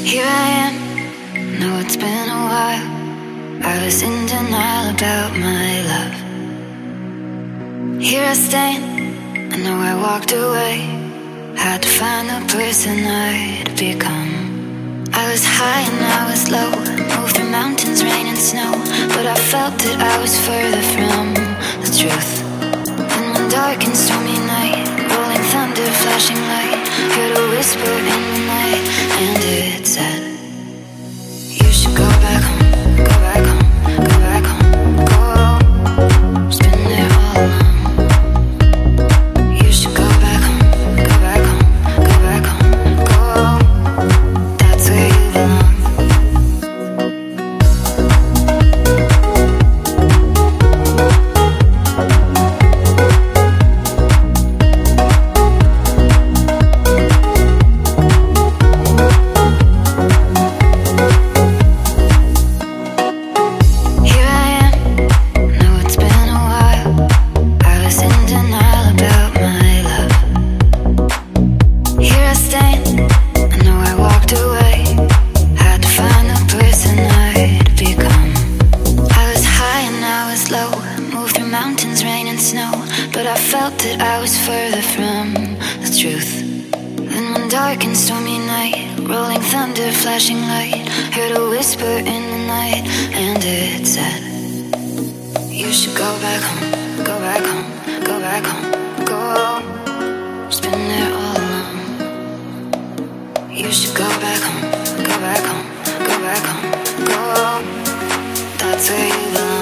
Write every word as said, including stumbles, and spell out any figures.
Here I am, know it's been a while. I was in denial about my love. Here I stand, I know I walked away. Had to find the person I'd become. I was high and I was low, moved through mountains, rain and snow, but I felt that I was further from the truth. And one dark and stormy night, rolling thunder, flashing light, heard a whisper in the night, and it said, you should go back home, go back home, go back home, go home. Just been there all along. You should go back home, go back home, go back home, go home. That's where you belong. Mountains, rain and snow, but I felt that I was further from the truth. Then one dark and stormy night, rolling thunder, flashing light, heard a whisper in the night, and it said, you should go back home, go back home, go back home, go home. Just been there all along. You should go back home, go back home, go back home, go home. That's where you belong.